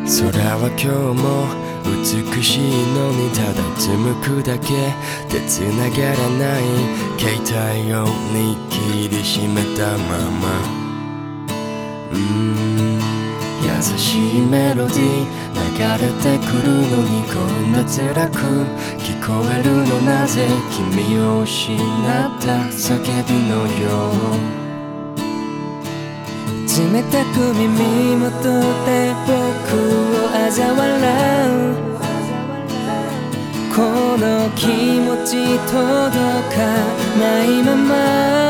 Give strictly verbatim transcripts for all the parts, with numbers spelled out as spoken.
空は今日も美しいのにただうつむくだけで繋がらない携帯を握りしめたままうーん優しいメロディー流れてくるのにこんな辛く聞こえるのなぜ君を失った叫びのよう冷たく耳元で僕を嘲笑うこの気持ち届かないまま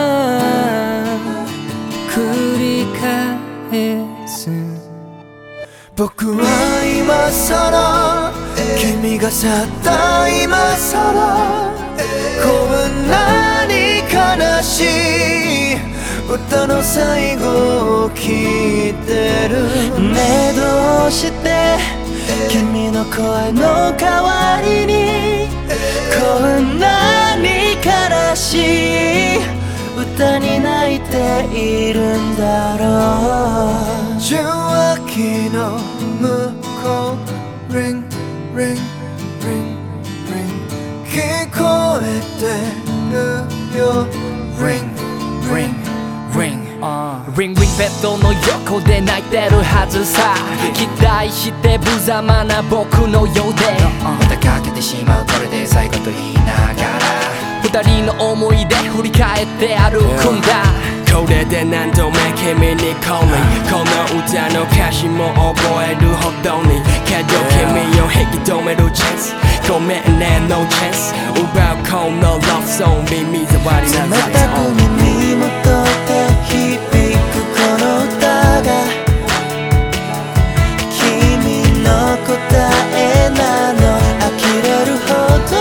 繰り返す僕は今さら君が去った今さらこんなに悲しい歌の最後を聞いてるねえどうして君の声の代わりにこんなに悲しい歌に泣いているんだろう受話器の向こう Ring, ring, ring, ring 聞こえてるよ Ring, ring Ring Ring Ring ベッドの横で泣いてるはずさ期待して無様な僕のようでまたかけてしまうこれで最後と言いながら二人の思い出振り返って歩くんだこれで何度目君に calling この歌の歌詞も覚えるほどにけど君を引き止めるチャンスごめんね no chance 奪うこの love song 耳障りな冷たく耳元で響くこの歌が君の答えなの呆れるほど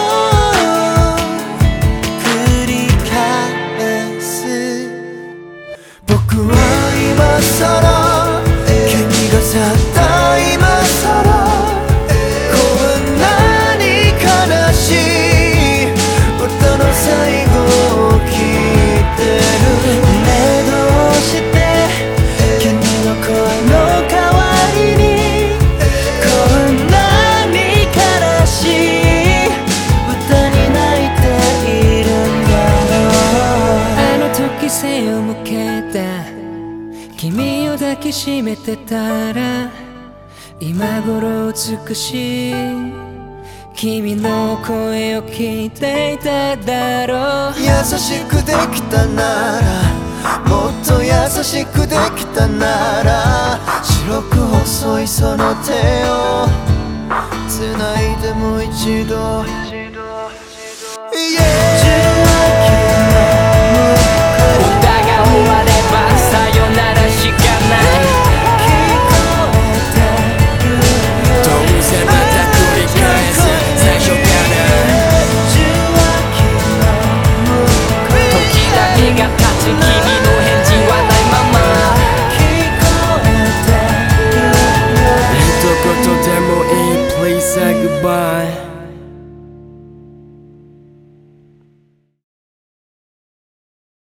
繰り返す僕は今さら君が去った今さらこんなに悲しい歌の最後を聞いてるねえどうして君の声の代わりにこんなに悲しい歌に泣いているんだろうあの時背を向けた君を抱きしめてたら今頃美しい君の声を聞いていただろう優しくできたならもっと優しくできたなら白く細いその手を繋いでもう一度 Yeah